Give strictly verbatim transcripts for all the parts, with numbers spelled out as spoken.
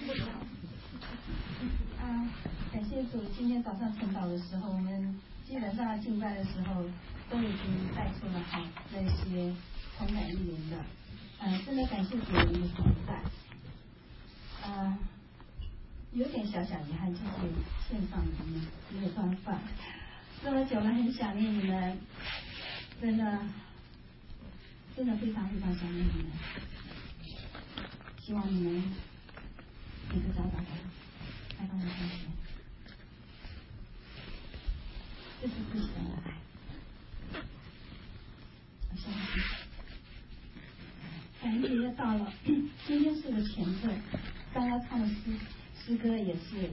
啊，感谢主！今天早上晨祷的时候，我们基本上敬拜的时候都已经带出了好那些同感意言的，呃，真的感谢主的同在。呃，有点小小遗憾，就是线上里面没有办法，这么久了，很想念你们，真的，真的非常非常想念你们。希望你们每个找找看，来到我面前，这是自己的爱。我相信，感恩节要到了，今天是个前奏，刚刚唱的诗诗歌也是，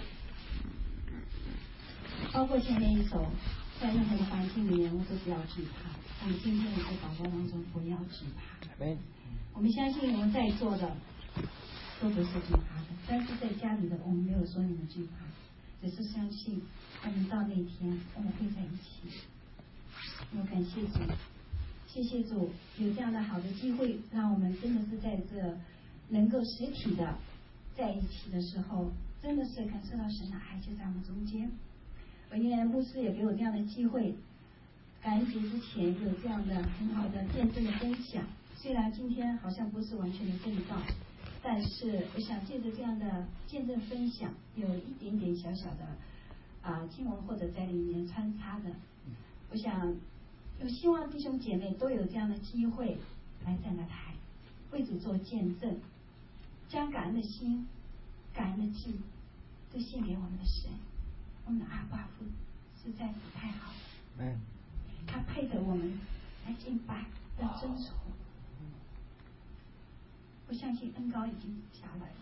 包括前面一首，在任何的环境里面，我都不要惧怕。我们今天也在祷告当中，不要惧怕。我们相信我们在座的都不是惧怕的，但是在家里的我们没有说你们惧怕，只是相信我们到那天我们会在一起。我感谢主，谢谢主有这样的好的机会，让我们真的是在这能够实体的在一起的时候，真的是感受到神的爱就在我们中间。而因为牧师也给我这样的机会，感恩节之前有这样的很好的见证的分享。虽然今天好像不是完全的正道，但是我想借着这样的见证分享，有一点点小小的啊、呃、经文或者在里面穿插的，我想有希望弟兄姐妹都有这样的机会来站在台，为主做见证，将感恩的心、感恩的祭都献给我们的神。我们的阿爸父实在是太好了，嗯，他配得我们来敬拜、来遵守。我相信恩膏已经下来了。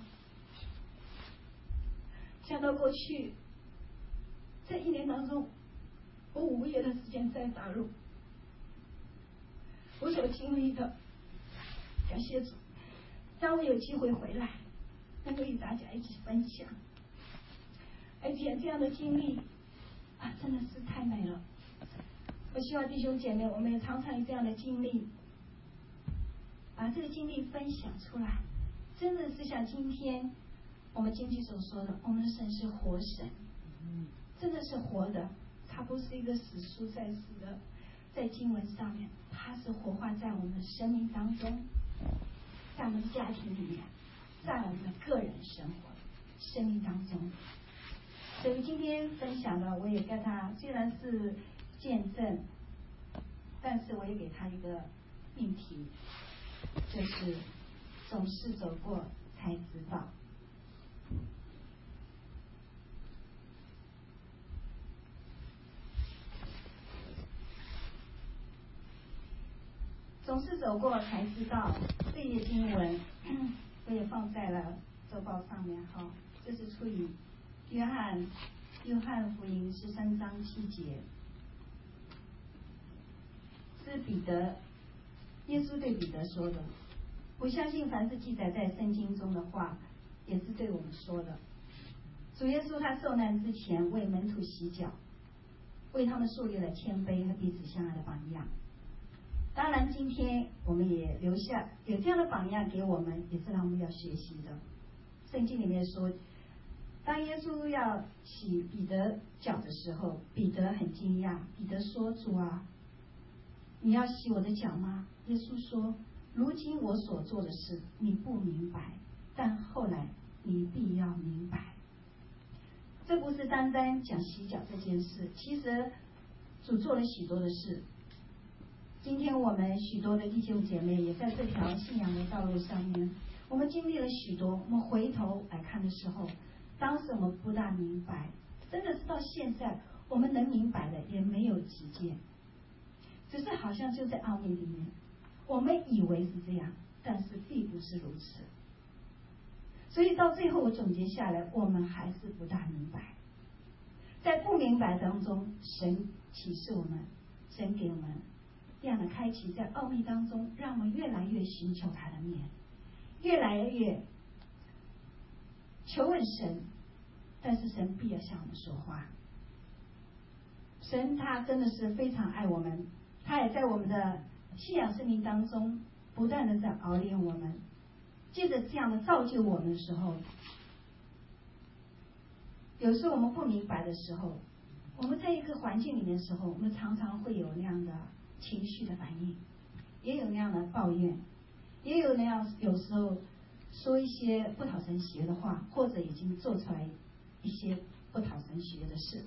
想到过去，在一年当中，我五个月的时间在大陆，我所经历的，感谢主，当我有机会回来，能够与大家一起分享，而且这样的经历啊，真的是太美了。我希望弟兄姐妹，我们也常常有这样的经历，把这个经历分享出来，真的是像今天我们经济所说的，我们的神是活神，真的是活的，他不是一个死书在死的，在经文上面，他是活化在我们的生命当中，在我们的家庭里面，在我们的个人生活生命当中。所以今天分享的，我也跟他虽然是见证，但是我也给他一个命题，就是总是走过才知道。总是走过才知道，这页经文我也放在了周报上面哈，这是出于约翰约翰福音十三章七节，是彼得耶稣对彼得说的。我相信凡是记载在圣经中的话，也是对我们说的。主耶稣他受难之前为门徒洗脚，为他们树立了谦卑和彼此相爱的榜样。当然今天我们也留下有这样的榜样给我们，也是让我们要学习的。圣经里面说，当耶稣要洗彼得脚的时候，彼得很惊讶，彼得说，主啊，你要洗我的脚吗？耶稣说，如今我所做的事你不明白，但后来你必要明白。这不是单单讲洗脚这件事，其实主做了许多的事。今天我们许多的弟兄姐妹也在这条信仰的道路上面，我们经历了许多，我们回头来看的时候，当时我们不大明白，真的是到现在我们能明白的也没有几件，只是好像就在奥秘里面，我们以为是这样，但是并不是如此。所以到最后我总结下来，我们还是不大明白。在不明白当中，神启示我们，神给我们这样的开启，在奥秘当中，让我们越来越寻求他的面，越来越求问神，但是神必要向我们说话。神他真的是非常爱我们，他也在我们的信仰生命当中不断的在熬炼我们， 借着这样的造就我们的时候，有时候我们不明白的时候，我们在一个环境里面的时候，我们常常会有那样的情绪的反应，也有那样的抱怨，也有那样有时候说一些不讨神喜悦的话，或者已经做出来一些不讨神喜悦的事。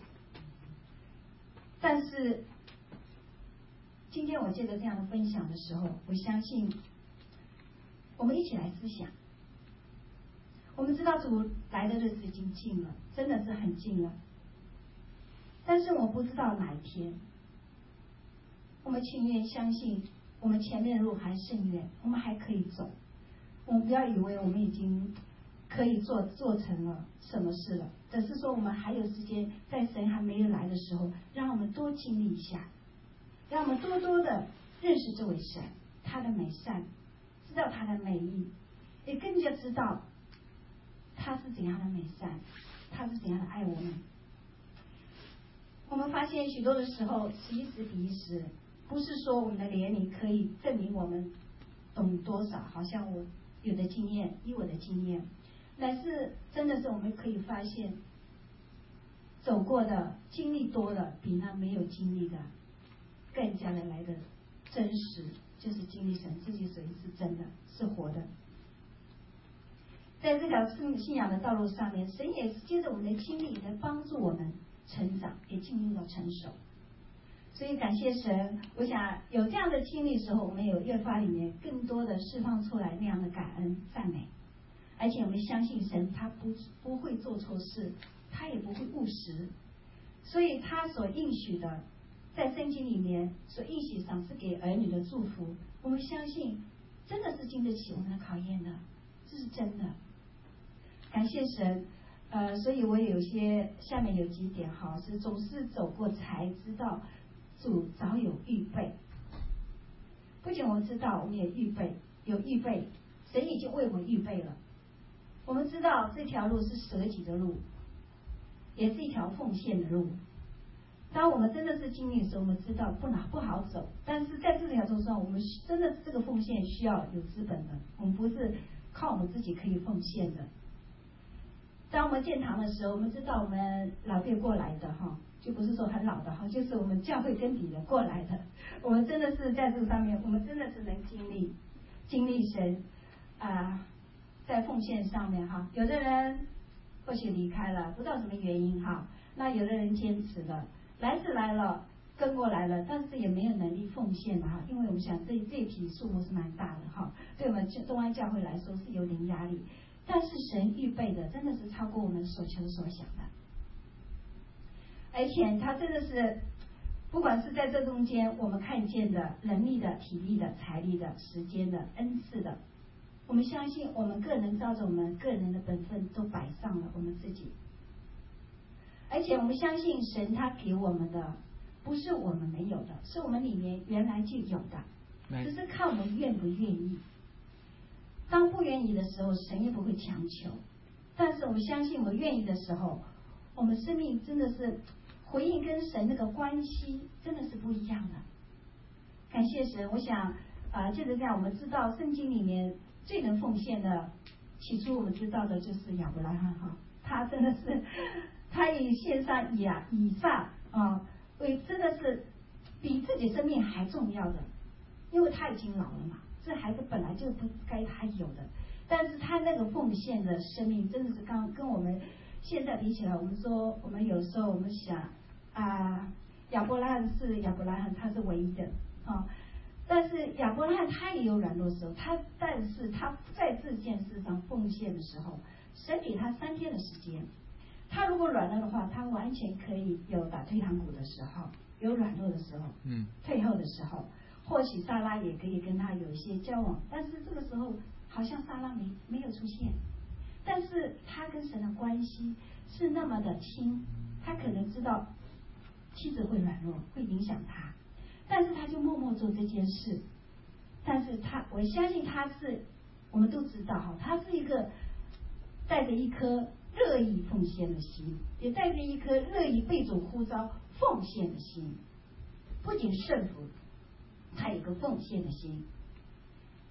但是今天我借着这样的分享的时候，我相信我们一起来思想。我们知道主来的日子已经近了，真的是很近了。但是我不知道哪一天，我们情愿相信我们前面的路还甚远，我们还可以走。我们不要以为我们已经可以做做成了什么事了，只是说我们还有时间，在神还没有来的时候，让我们多经历一下，让我们多多的认识这位神，他的美善，知道他的美意，也更加知道他是怎样的美善，他是怎样的爱我们。我们发现许多的时候，此一时彼一时，不是说我们的年龄可以证明我们懂多少，好像我有的经验，以我的经验，乃是真的是我们可以发现，走过的经历多了，比那没有经历的更加的来的真实，就是经历神自己属于是真的，是活的。在这条信仰的道路上面，神也是接着我们的经历来帮助我们成长，也进入到成熟。所以感谢神，我想有这样的经历的时候，我们有越发里面更多的释放出来那样的感恩赞美，而且我们相信神他不不会做错事，他也不会误时，所以他所应许的，在圣经里面所应许赏赐给儿女的祝福，我们相信真的是经得起我们的考验的，这是真的。感谢神，呃，所以我有些下面有几点哈，是总是走过才知道主早有预备。不仅我们知道，我们也预备，有预备，神已经为我们预备了。我们知道这条路是舍己的路，也是一条奉献的路。当我们真的是经历的时候，我们知道不难不好走，但是在这条路上，我们真的这个奉献需要有资本的，我们不是靠我们自己可以奉献的。当我们建堂的时候，我们知道我们老爹过来的哈，就不是说很老的哈，就是我们教会跟底的过来的。我们真的是在这个上面，我们真的是能经历经历神啊、呃，在奉献上面哈。有的人或许离开了，不知道什么原因哈，那有的人坚持了，来是来了，跟过来了，但是也没有能力奉献的哈，因为我们想这这批数目是蛮大的哈，对我们东安教会来说是有点压力。但是神预备的真的是超过我们所求所想的，而且他真的是不管是在这中间我们看见的人力的、体力的、财力的、时间的、恩赐的，我们相信我们个人照着我们个人的本分都摆上了我们自己，而且我们相信神他给我们的不是我们没有的，是我们里面原来就有的，只是看我们愿不愿意。当不愿意的时候，神也不会强求，但是我们相信我们愿意的时候，我们生命真的是回应跟神那个关系真的是不一样的。感谢神，我想啊，借着这样，我们知道圣经里面最能奉献的，起初我们知道的就是亚伯拉罕哈，他真的是他以献上以啊以撒啊为真的是比自己生命还重要的，因为他已经老了嘛。这孩子本来就不该他有的，但是他那个奉献的生命真的是刚跟我们现在比起来，我们说我们有时候我们想啊，亚伯拉罕是亚伯拉罕，他是唯一的啊，但是亚伯拉罕他也有软弱的时候，他但是他在这件事上奉献的时候，神给他三天的时间，他如果软弱的话，他完全可以有打退堂鼓的时候，有软弱的时候，嗯，退后的时候。或许撒拉也可以跟他有一些交往，但是这个时候好像撒拉没没有出现，但是他跟神的关系是那么的亲，他可能知道妻子会软弱，会影响他，但是他就默默做这件事。但是他，我相信他是，我们都知道哈，他是一个带着一颗乐意奉献的心，也带着一颗乐意被主呼召奉献的心，不仅顺服。他有个奉献的心，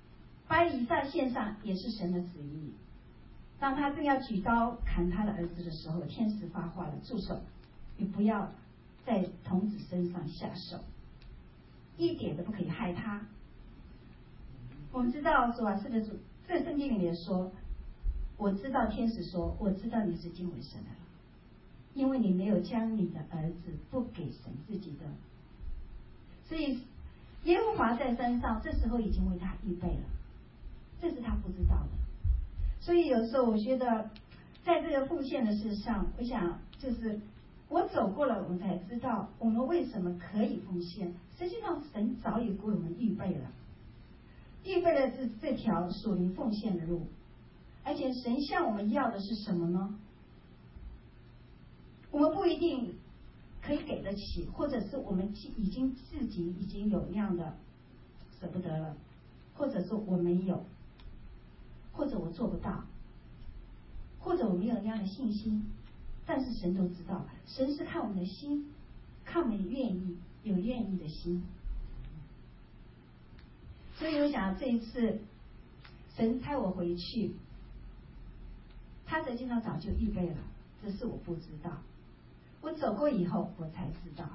把以撒献上也是神的旨意。当他正要举刀砍他的儿子的时候，天使发话了：住手，你不要在童子身上下手，一点都不可以害他。我们知道主啊，是的主，这圣经里面说，我知道天使说，我知道你是敬畏神的了，因为你没有将你的儿子不给神自己的。所以耶和华在山上，这时候已经为他预备了，这是他不知道的。所以有时候我觉得，在这个奉献的事上，我想就是我走过了，我们才知道我们为什么可以奉献。实际上，神早已给我们预备了，预备了这这条属灵奉献的路。而且神向我们要的是什么呢？我们不一定可以给得起，或者是我们已经自己已经有那样的舍不得了，或者是我没有，或者我做不到，或者我没有那样的信心。但是神都知道，神是看我们的心，看我们愿意，有愿意的心。所以我想这一次神差我回去，他实际上早就预备了，只是我不知道。我走过以后我才知道。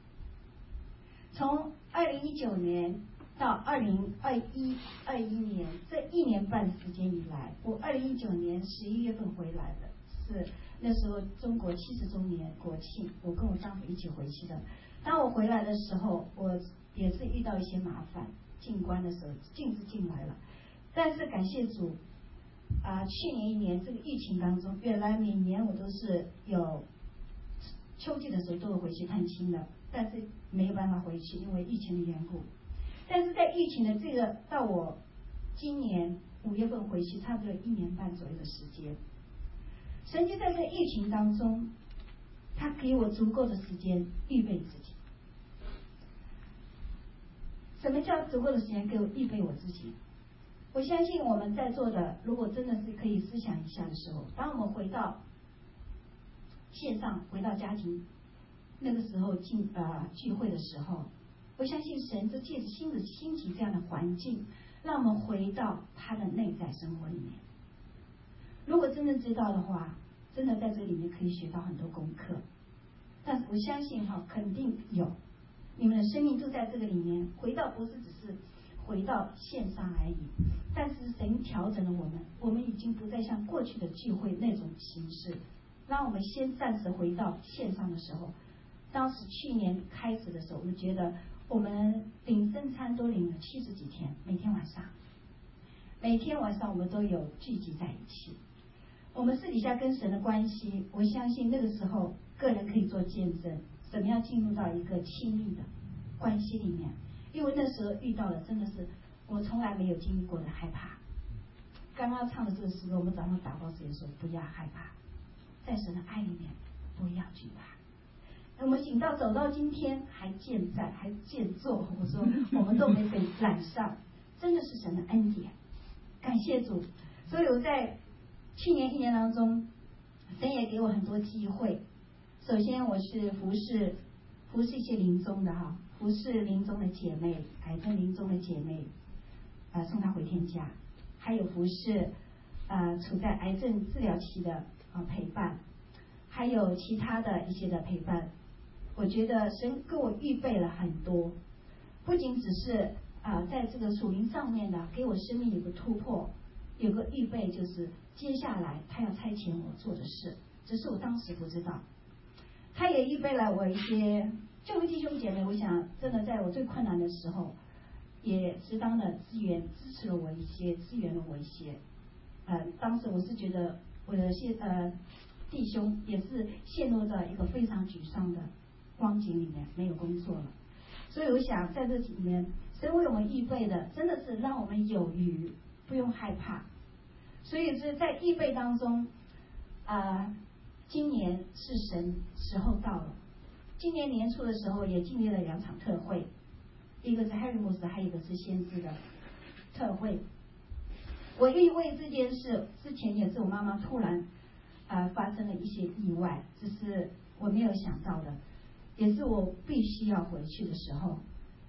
从二零一九年到二零二一二一年这一年半时间以来，我二零一九年十一月份回来的，是那时候中国七十周年国庆，我跟我丈夫一起回去的。当我回来的时候，我也是遇到一些麻烦，进关的时候进是进来了，但是感谢主啊、呃，去年一年这个疫情当中，原来每年我都是有秋季的时候都会回去探亲的，但是没有办法回去，因为疫情的缘故。但是在疫情的这个到我今年五月份回去，差不多一年半左右的时间，神就在这疫情当中，他给我足够的时间预备自己。什么叫足够的时间给我预备我自己？我相信我们在座的，如果真的是可以思想一下的时候，当我们回到线上，回到家庭那个时候进呃聚会的时候，我相信神就借着新的兴起这样的环境，让我们回到他的内在生活里面。如果真的知道的话，真的在这里面可以学到很多功课。但是我相信哈，肯定有，你们的生命就在这个里面。回到不是只是回到线上而已，但是神调整了我们，我们已经不再像过去的聚会那种形式。让我们先暂时回到线上的时候，当时去年开始的时候，我们觉得我们领圣餐都领了七十几天，每天晚上，每天晚上我们都有聚集在一起。我们私底下跟神的关系，我相信那个时候个人可以做见证，怎么样进入到一个亲密的关系里面。因为那时候遇到的真的是我从来没有经历过的害怕。刚刚唱的这个诗歌，我们早上祷告时也说不要害怕，在神的爱里面不要惧怕。我们醒到走到今天还健在还健坐，我说我们都没被染上，真的是神的恩典，感谢主。所以我在去年一年当中，神也给我很多机会。首先我是服侍服侍一些临终的哈，服侍临终的姐妹，癌症临终的姐妹，呃送她回天家，还有服侍呃处在癌症治疗期的呃陪伴，还有其他的一些的陪伴。我觉得神给我预备了很多，不仅只是啊、呃、在这个属灵上面的给我生命有个突破，有个预备，就是接下来他要差遣我做的事，只是我当时不知道。他也预备了我一些救会弟兄姐妹，我想真的在我最困难的时候，也适当的资源支持了我一些，支援了我一些。呃，当时我是觉得我的些呃弟兄也是陷入到一个非常沮丧的光景里面，没有工作了。所以我想在这里面，神为我们预备的真的是让我们有余，不用害怕。所以是在预备当中，啊、呃，今年是神时候到了。今年年初的时候也经历了两场特会，一个是 Harry 牧师，还有一个是先知的特会。我因为这件事之前也是我妈妈突然啊、呃、发生了一些意外，这是我没有想到的，也是我必须要回去的时候。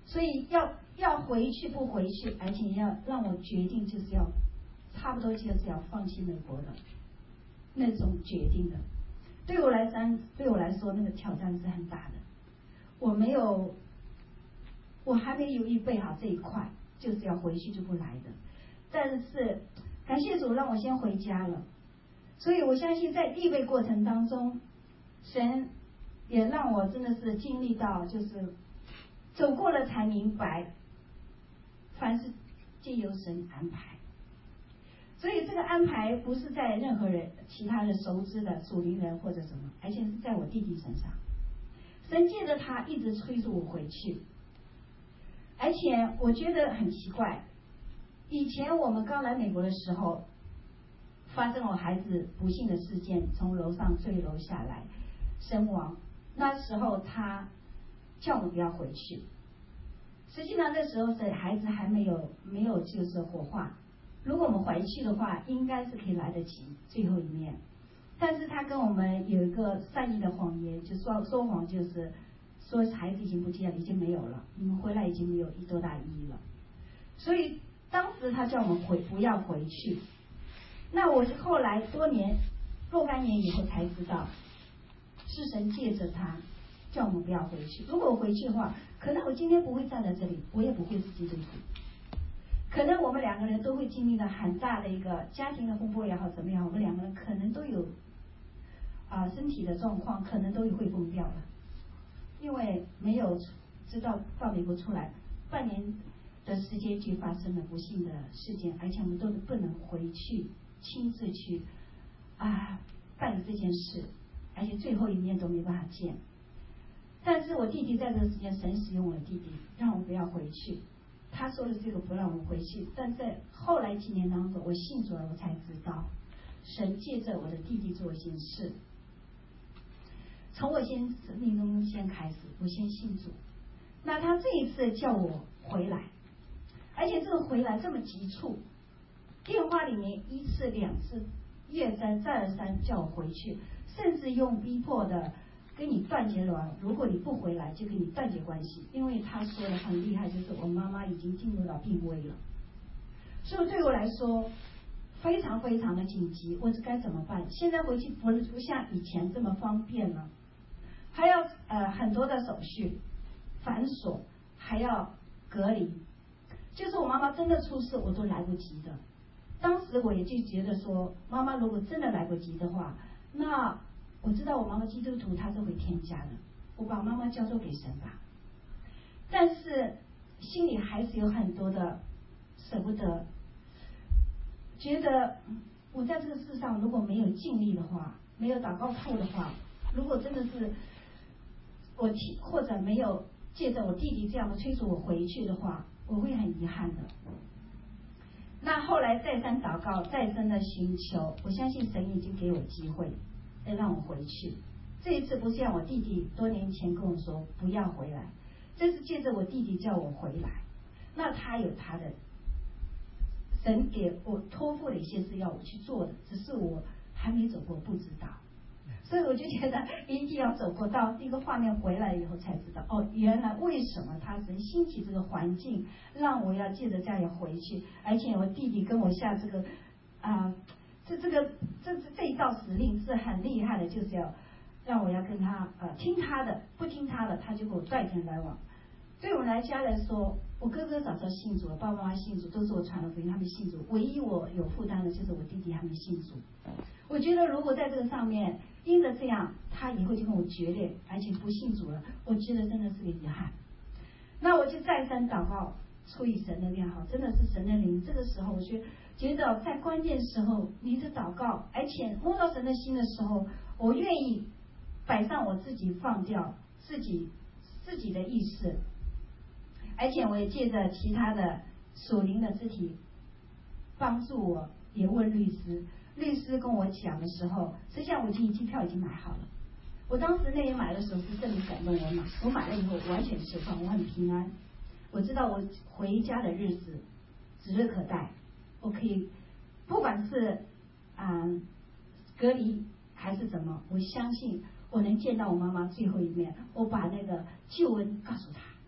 所以要要回去不回去，而且要让我决定，就是要差不多就是要放弃美国的那种决定的。对我来说，对我来说那个挑战是很大的。我没有，我还没有预备好这一块，就是要回去就不来的。但是感谢主让我先回家了，所以我相信在预备过程当中，神也让我真的是经历到，就是走过了才明白，凡是皆由神安排。所以这个安排不是在任何人其他人熟知的属灵人或者什么，而且是在我弟弟身上。神借着他一直催促我回去，而且我觉得很奇怪，以前我们刚来美国的时候，发生我孩子不幸的事件，从楼上坠楼下来身亡，那时候他叫我不要回去。实际上那时候是孩子还没有没有就是火化，如果我们回去的话，应该是可以来得及最后一面。但是他跟我们有一个善意的谎言，就说说谎，就是说孩子已经不见了，已经没有了，你们回来已经没有多大意义了。所以当时他叫我们回不要回去。那我是后来多年若干年以后才知道，是神借着他叫我们不要回去。如果我回去的话，可能我今天不会站在这里，我也不会是基督徒。可能我们两个人都会经历了很大的一个家庭的风波也好，怎么样，我们两个人可能都有啊、呃、身体的状况，可能都会疯掉了，因为没有知道到美国出来半年的时间就发生了不幸的事件，而且我们都不能回去亲自去啊办理这件事，而且最后一面都没办法见。但是我弟弟在这个时间，神使用我的弟弟，让我不要回去。他说的这个不让我回去，但在后来几年当中，我信主了，我才知道，神借着我的弟弟做一件事。从我先生命中先开始，我先信主。那他这一次叫我回来，而且这个回来这么急促，电话里面一次两次，一而再再而三叫我回去，甚至用逼迫的跟你断绝了，如果你不回来就跟你断绝关系。因为他说的很厉害，就是我妈妈已经进入到病危了，所以对我来说非常非常的紧急，我这该怎么办？现在回去不不像以前这么方便了，还要呃很多的手续繁琐，还要隔离，就是我妈妈真的出事我都来不及的。当时我也就觉得说，妈妈如果真的来不及的话，那我知道我妈妈基督徒，她是会添加的，我把妈妈交托给神吧。但是心里还是有很多的舍不得，觉得我在这个世上如果没有尽力的话，没有祷告铺的话，如果真的是我或者没有借着我弟弟这样的催促我回去的话，我会很遗憾的。那后来再三祷告，再三的寻求，我相信神已经给我机会再让我回去。这一次不像我弟弟多年前跟我说不要回来，这是借着我弟弟叫我回来。那他有他的神给我托付的一些事要我去做的，只是我还没走过，不知道。所以我就觉得一定要走过到一个画面回来以后才知道，哦，原来为什么他神兴起这个环境让我要借着这样要回去，而且我弟弟跟我下这个啊、呃，这这个这这一道指令是很厉害的，就是要让我要跟他呃听他的，不听他的他就给我断绝来往。对我来家来说，我哥哥早早信主了，爸爸妈妈信主，都是我传了福音，他们信主。唯一我有负担的就是我弟弟还没信主。我觉得如果在这个上面因着这样，他以后就跟我决裂，而且不信主了，我觉得真的是个遗憾。那我就再三祷告，出于神的面好，真的是神的灵。这个时候，我就觉得在关键时候，你的祷告，而且摸到神的心的时候，我愿意摆上我自己，放掉自己自己的意识。而且我也借着其他的属灵的肢体帮助我，也问律师，律师跟我讲的时候，实际上我已经机票已经买好了。我当时那天买的时候是圣灵感动我买，我买了以后完全释放，我很平安。我知道我回家的日子指日可待，我可以不管是啊、呃、隔离还是怎么，我相信我能见到我妈妈最后一面，我把那个救恩告诉她。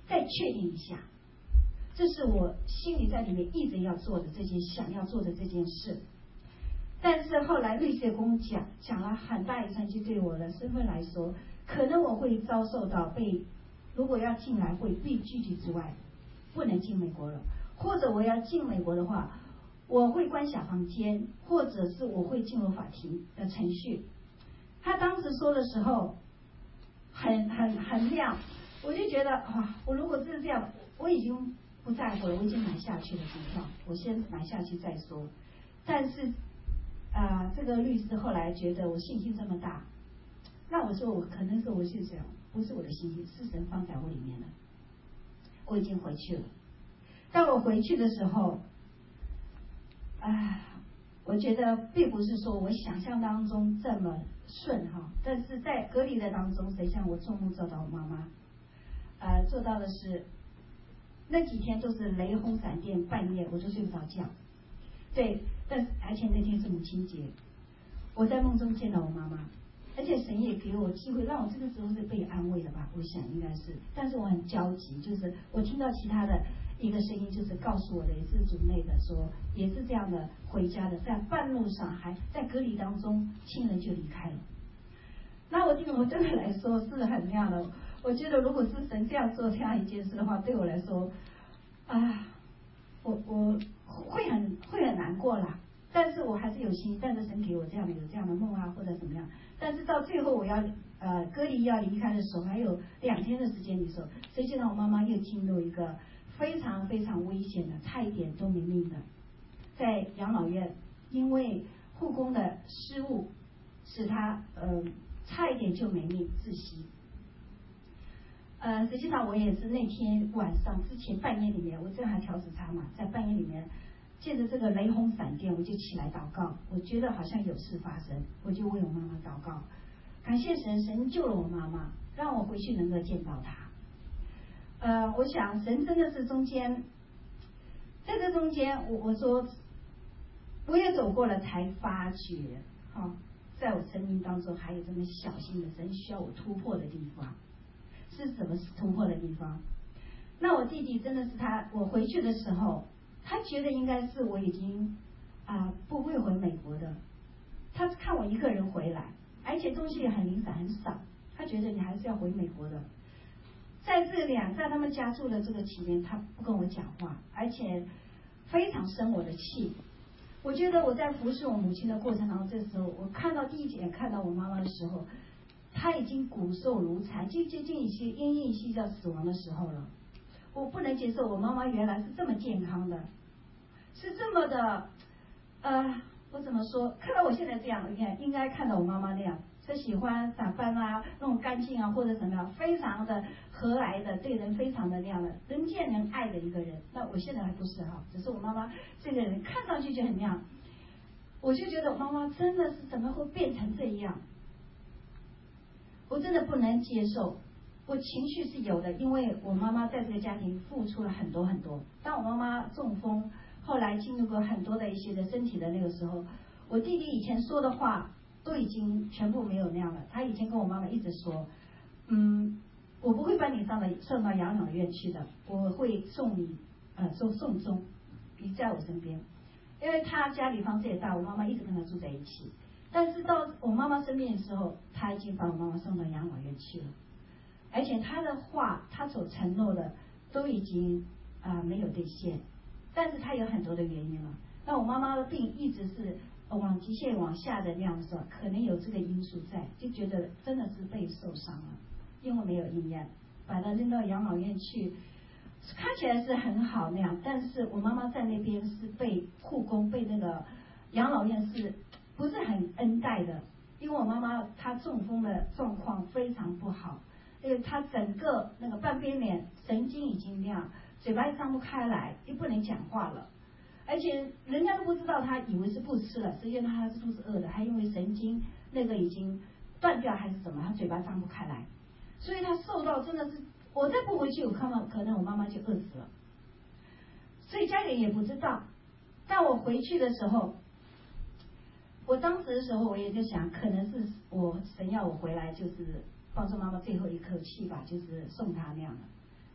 再确定一下。这是我心里在里面一直要做的这件想要做的这件事。但是后来律师也跟我讲讲了很大一串，就对我的身份来说，可能我会遭受到被，如果要进来会被拒绝之外，不能进美国了，或者我要进美国的话，我会关小房间，或者是我会进入法庭的程序。他当时说的时候很很很亮，我就觉得哇，我如果是这样，我已经不在乎了，我已经买下去了股票，我先买下去再说。但是啊、呃，这个律师后来觉得我信心这么大，那我说我可能是我是这样，不是我的信心，是神放在我里面的。我已经回去了。当我回去的时候，啊，我觉得并不是说我想象当中这么顺哈，但是在隔离的当中，神向我做梦做到我妈妈，呃，做到的是那几天都是雷轰闪电，半夜我都睡不着觉。对，但是而且那天是母亲节，我在梦中见到我妈妈，而且神也给我机会，让我这个时候是被安慰的吧，我想应该是。但是我很焦急，就是我听到其他的一个声音，就是告诉我的，也是主内的说，也是这样的回家的，在半路上还在隔离当中，亲人就离开了。那我听我对我来说是很那样的，我觉得如果是神这样做这样一件事的话，对我来说，啊，我我会很会很难过啦。但是我还是有心，但是神给我这样的有这样的梦啊，或者怎么样。但是到最后我要呃隔离要离开的时候，还有两天的时间的时候，所以就让我妈妈又进入一个非常非常危险的，差一点都没命的，在养老院，因为护工的失误，使她呃差一点就没命窒息。呃，实际上我也是那天晚上之前半夜里面，我正好调时差嘛，在半夜里面。借着这个雷轰闪电，我就起来祷告，我觉得好像有事发生，我就为我妈妈祷告，感谢神，神救了我妈妈，让我回去能够见到她。呃，我想神真的是中间，在这中间，我我说我也走过了，才发觉，哈、哦，在我生命当中还有这么小心的神需要我突破的地方，是什么突破的地方？那我弟弟真的是他，我回去的时候。他觉得应该是我已经啊、呃、不会回美国的，他看我一个人回来，而且东西也很零散很少，他觉得你还是要回美国的。在这两在他们家住的这个期间，他不跟我讲话，而且非常生我的气。我觉得我在服侍我母亲的过程当中，这时候我看到第一眼看到我妈妈的时候，她已经骨瘦如柴，就接近一些奄奄一息要死亡的时候了。我不能接受我妈妈原来是这么健康的，是这么的，呃，我怎么说？看到我现在这样，你看应该看到我妈妈那样，是喜欢打扮啊，那种干净啊，或者什么样，非常的和蔼的，对人非常的那样的，人见人爱的一个人。那我现在还不是哈，只是我妈妈这个人看上去就很那样，我就觉得我妈妈真的是怎么会变成这样？我真的不能接受。我情绪是有的，因为我妈妈在这个家庭付出了很多很多。当我妈妈中风，后来经历过很多的一些的身体的那个时候，我弟弟以前说的话都已经全部没有那样了。他以前跟我妈妈一直说，嗯，我不会把你送到送到养老院去的，我会送你呃送送终，你在我身边。因为他家里房子也大，我妈妈一直跟他住在一起。但是到我妈妈生病的时候，他已经把我妈妈送到养老院去了。而且他的话，他所承诺的都已经啊、呃、没有兑现，但是他有很多的原因了。那我妈妈的病一直是往极限往下的那样说，可能有这个因素在，就觉得真的是被受伤了，因为没有医院，把他扔到养老院去，看起来是很好那样，但是我妈妈在那边是被护工被那个养老院是不是很恩待的，因为我妈妈她中风的状况非常不好。因为他整个那个半边脸神经已经那样，嘴巴张不开来，又不能讲话了，而且人家都不知道他以为是不吃了，实际上他是肚子饿的，还因为神经那个已经断掉还是什么，他嘴巴张不开来，所以他受到真的是，我再不回去，我看到可能我妈妈就饿死了，所以家里也不知道。但我回去的时候，我当时的时候我也在想，可能是我神要我回来，就是。帮助妈妈最后一口气吧，就是送她那样的。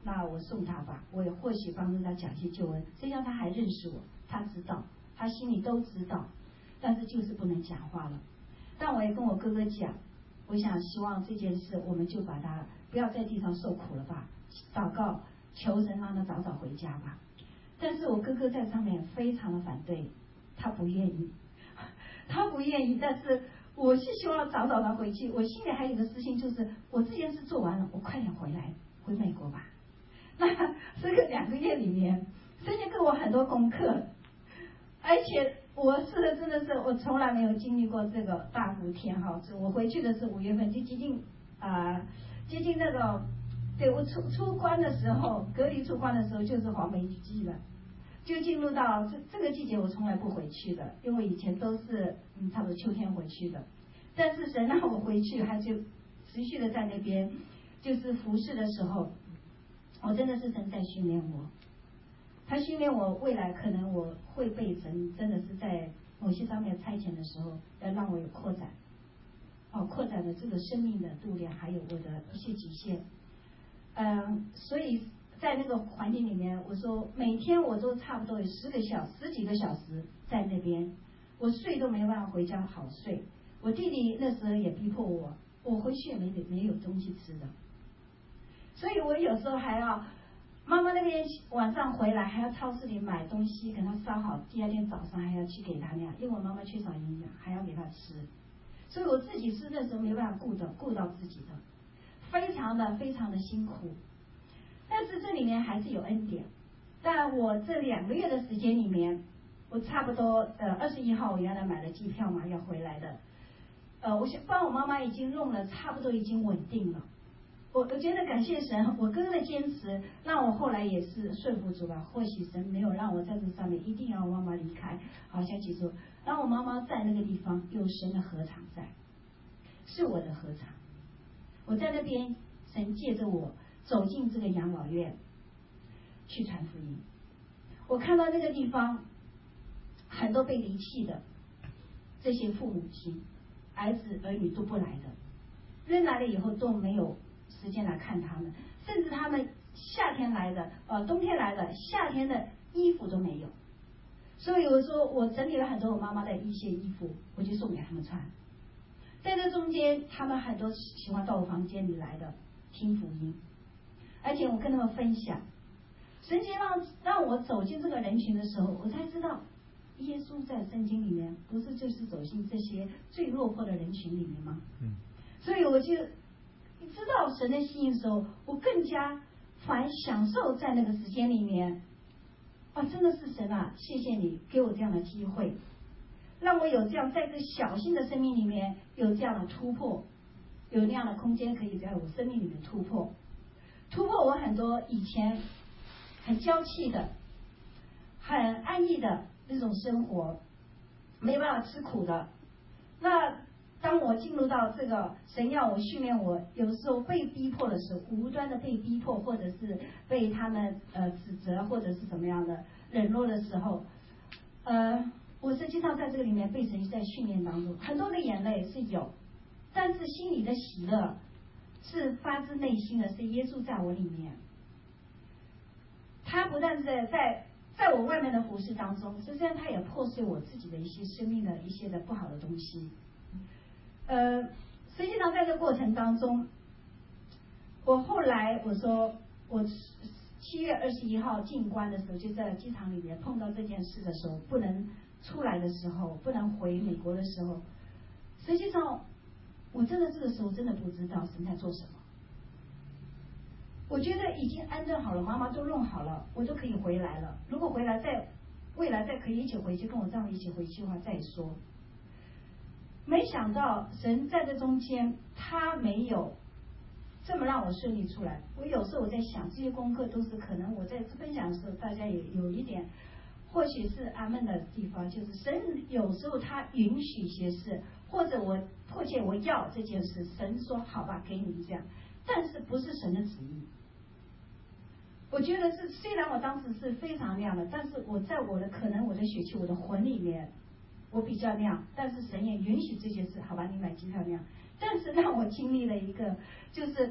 那我送他吧，我也或许帮助他讲一些救恩。实际上他还认识我，他知道，他心里都知道，但是就是不能讲话了。但我也跟我哥哥讲，我想希望这件事我们就把他不要在地上受苦了吧，祷告求神让他早早回家吧。但是我哥哥在上面非常的反对，他不愿意，他不愿意，但是我是希望早早的回去。我心里还有一个私心，就是我这件事做完了，我快点回来，回美国吧。那这个两个月里面，神经给我很多功课，而且我是的真的是我从来没有经历过这个大伏天哈。我回去的是五月份，就接近啊、呃、接近那个，对我出出关的时候，隔离出关的时候就是黄梅季了，就进入到这这个季节，我从来不回去的，因为以前都是嗯差不多秋天回去的。但是神让我回去，还就持续的在那边，就是服侍的时候。我真的是神在训练我，他训练我未来可能我会被神真的是在某些方面差遣的时候，要让我有扩展，哦，扩展的这个生命的度量，还有我的一些极限。嗯，所以在那个环境里面，我说每天我都差不多有十个小十几个小时在那边，我睡都没办法回家好睡。我弟弟那时候也逼迫我，我回去也没没有东西吃的。所以我有时候还要妈妈那边晚上回来，还要超市里买东西给他烧好，第二天早上还要去给他那样，因为我妈妈缺少营养，还要给他吃。所以我自己是那时候没办法顾的顾到自己的，非常的非常的辛苦。但是这里面还是有恩典。但我这两个月的时间里面，我差不多呃二十一号我原来买了机票嘛要回来的，呃我想帮我妈妈已经弄了差不多已经稳定了。我我觉得感谢神，我哥哥的坚持让我后来也是顺服主了。或许神没有让我在这上面一定要妈妈离开，好像记住，让我妈妈在那个地方有神的禾场在，是我的禾场。我在那边，神借着我走进这个养老院去传福音。我看到那个地方很多被离弃的这些父母亲，儿子儿女都不来的，人来了以后都没有时间来看他们，甚至他们夏天来的，呃，冬天来的，夏天的衣服都没有。所以有时候我整理了很多我妈妈的一些衣服，我就送给他们穿。在这中间，他们很多喜欢到我房间里来的听福音，而且我跟他们分享。神经让让我走进这个人群的时候，我才知道，耶稣在圣经里面不是就是走进这些最落魄的人群里面吗？嗯。所以我就知道神的心意的时候，我更加反享受在那个时间里面。啊，真的是神啊，谢谢你给我这样的机会，让我有这样在这小心的生命里面有这样的突破，有那样的空间可以在我生命里面突破，突破我很多以前很娇气的、很安逸的那种生活，没办法吃苦的。那当我进入到这个神要我训练我，有时候被逼迫的时候，无端的被逼迫，或者是被他们呃指责，或者是怎么样的冷落的时候，呃，我实际上在这个里面被神在训练当中，很多的眼泪是有，但是心里的喜乐是发自内心的，是耶稣在我里面。他不但在在在我外面的服事当中，实际上他也破碎我自己的一些生命的一些的不好的东西。呃，实际上在这过程当中，我后来我说我七月二十一号进关的时候，就在机场里面碰到这件事的时候，不能出来的时候，不能回美国的时候，实际上我真的这个时候真的不知道神在做什么。我觉得已经安顿好了，妈妈都弄好了，我都可以回来了。如果回来再未来再可以一起回去，跟我丈夫一起回去的话再说。没想到神在这中间，他没有这么让我顺利出来。我有时候我在想，这些功课都是可能我在分享的时候，大家也有一点，或许是阿们的地方，就是神有时候他允许一些事，或者我迫切我要这件事，神说好吧，给你这样，但是不是神的旨意。我觉得是，虽然我当时是非常亮的，但是我在我的可能我的血气、我的魂里面。我比较亮，但是神也允许这件事，好吧，你买机票那样，但是让我经历了一个，就是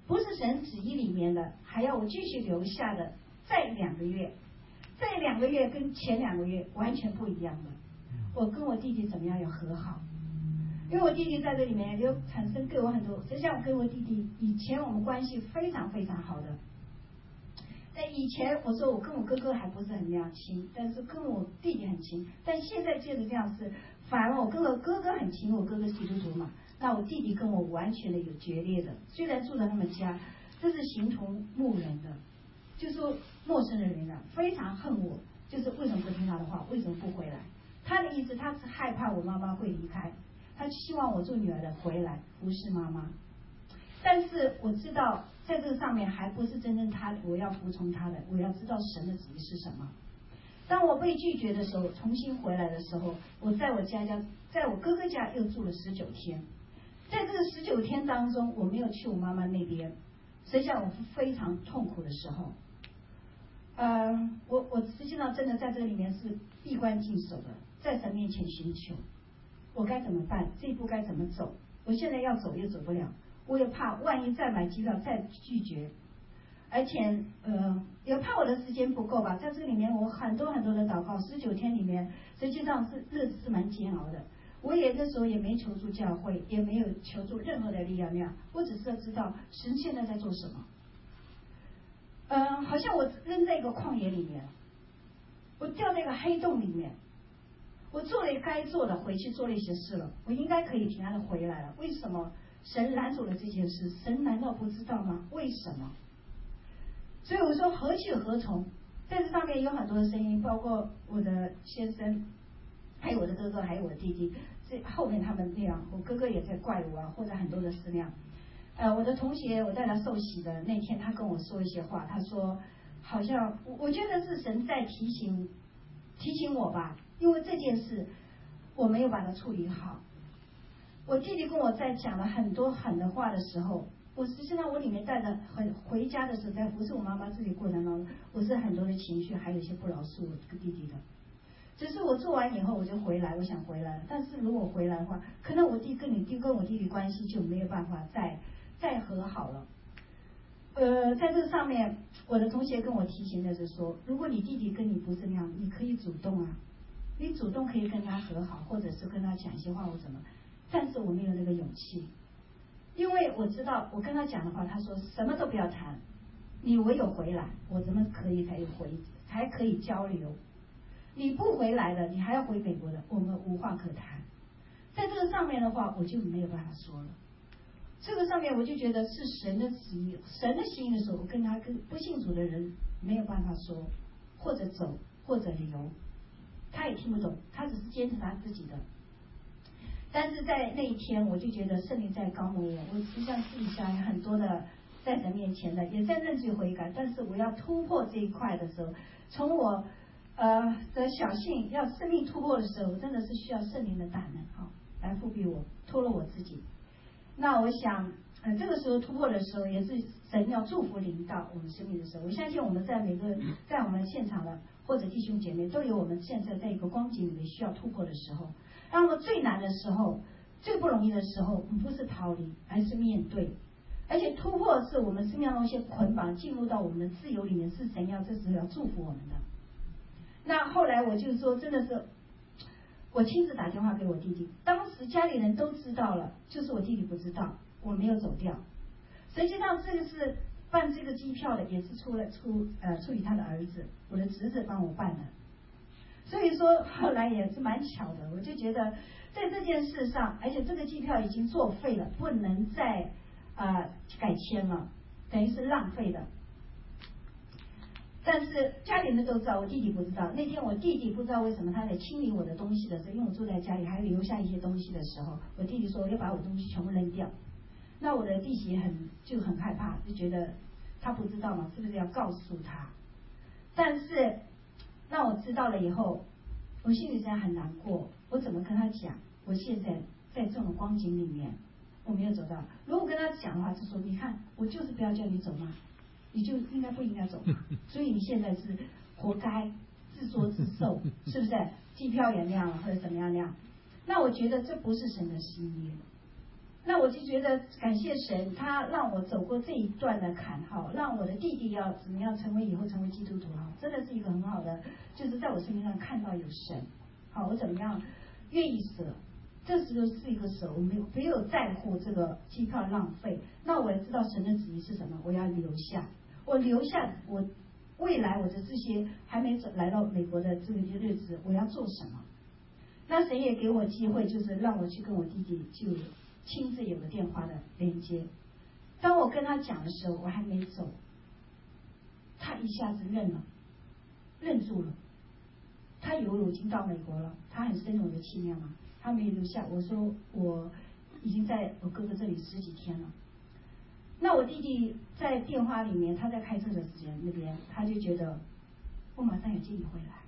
不是神旨意里面的，还要我继续留下的再两个月，再两个月跟前两个月完全不一样的。我跟我弟弟怎么样要和好？因为我弟弟在这里面有产生对我很多，实际上我跟我弟弟以前我们关系非常非常好的。在以前我说我跟我哥哥还不是很那样亲，但是跟我弟弟很亲。但现在借着这样是，反而我跟我哥哥很亲，我哥哥是基督徒嘛，那我弟弟跟我完全的有决裂的。虽然住在他们家，这是形同陌人的，就说陌生的人啊，非常恨我，就是为什么不听他的话，为什么不回来？他的意思，他是害怕我妈妈会离开，他希望我做女儿的回来服侍妈妈。但是我知道，在这个上面还不是真正他，我要服从他的，我要知道神的旨意是什么。当我被拒绝的时候，重新回来的时候，我在我家家，在我哥哥家又住了十九天。在这个十九天当中，我没有去我妈妈那边，实际上我是非常痛苦的时候。呃，我我实际上真的在这里面是闭关禁守的，在神面前寻求，我该怎么办？这一步该怎么走？我现在要走又走不了。我也怕万一再买机票再拒绝，而且呃也怕我的时间不够吧。在这里面我很多很多的祷告，十九天里面实际上是日子是蛮煎熬的。我也那时候也没求助教会，也没有求助任何的力量，那样我只是要知道神现在在做什么。嗯、呃，好像我扔在一个旷野里面，我掉在一个黑洞里面，我做了该做的，回去做了一些事了，我应该可以平安的回来了。为什么？神拦阻了这件事，神难道不知道吗？为什么？所以我说何去何从？在这上面有很多的声音，包括我的先生，还有我的哥哥，还有我弟弟。这后面他们那样，我哥哥也在怪我啊，或者很多的思量。呃，我的同学，我带他受洗的那天，他跟我说一些话，他说好像我我觉得是神在提醒提醒我吧，因为这件事我没有把它处理好。我弟弟跟我在讲了很多狠的话的时候，我实际上我里面带着很回家的时候，在服侍我妈妈自己过程当中，我是很多的情绪，还有一些不饶恕我这个弟弟的。只是我做完以后我就回来，我想回来了。但是如果回来的话，可能我弟跟你弟跟我弟弟关系就没有办法再再和好了。呃，在这上面，我的同学跟我提醒的是说，如果你弟弟跟你不是那样，你可以主动啊，你主动可以跟他和好，或者是跟他讲一些话或什么。但是我没有那个勇气，因为我知道我跟他讲的话，他说什么都不要谈，你唯有回来，我怎么可以才有回，才可以交流。你不回来的，你还要回美国的，我们无话可谈。在这个上面的话，我就没有办法说了。这个上面我就觉得是神的旨意，神的心意的时候，我跟他跟不信主的人没有办法说，或者走或者留，他也听不懂，他只是坚持他自己的。但是在那一天，我就觉得圣灵在高摩我，我实际上私底下有很多的在神面前的，也在认罪悔改。但是我要突破这一块的时候，从我呃的小信要生命突破的时候，真的是需要圣灵的大能哈、哦、来复辟我，脱了我自己。那我想，呃，这个时候突破的时候，也是神要祝福领导我们生命的时候。我相信我们在每个在我们现场的或者弟兄姐妹都有我们现在在一个光景里面需要突破的时候。当我们最难的时候，最不容易的时候，我们不是逃离，而是面对。而且突破是我们生命当中一些捆绑进入到我们的自由里面，是神要这时候要祝福我们的。那后来我就说，真的是我亲自打电话给我弟弟，当时家里人都知道了，就是我弟弟不知道，我没有走掉。实际上这个是办这个机票的，也是出了出呃处理他的儿子，我的侄子帮我办的。所以说后来也是蛮巧的，我就觉得在这件事上，而且这个机票已经作废了，不能再呃改签了，等于是浪费的。但是家里人都知道，我弟弟不知道。那天我弟弟不知道为什么他在清理我的东西的时候，因为我住在家里还留下一些东西的时候，我弟弟说我要把我东西全部扔掉。那我的弟媳很就很害怕，就觉得他不知道嘛，是不是要告诉他？但是那我知道了以后，我心里现在很难过，我怎么跟他讲？我现在在这种光景里面，我没有走到。如果跟他讲的话，就说你看，我就是不要叫你走嘛，你就应该不应该走，所以你现在是活该，自作自受，是不是？机票也那样了，或者怎么样那样？那我觉得这不是神的心意。 那我就觉得感谢神，他让我走过这一段的坎哈，让我的弟弟要怎么样成为以后成为基督徒哈，真的是一个很好的，就是在我生命上看到有神，好，我怎么样愿意舍，这时候是一个舍，我没有没有在乎这个机票浪费，那我也知道神的旨意是什么，我要留下，我留下我未来我的这些还没走来到美国的这个日子，我要做什么？那神也给我机会，就是让我去跟我弟弟就亲自有个电话的连接。当我跟他讲的时候，我还没走，他一下子愣了，愣住了。他以为我已经到美国了，他很深我的气量嘛，他没留下。我说我已经在我哥哥这里十几天了。那我弟弟在电话里面，他在开车的时间那边，他就觉得我马上要接你回来。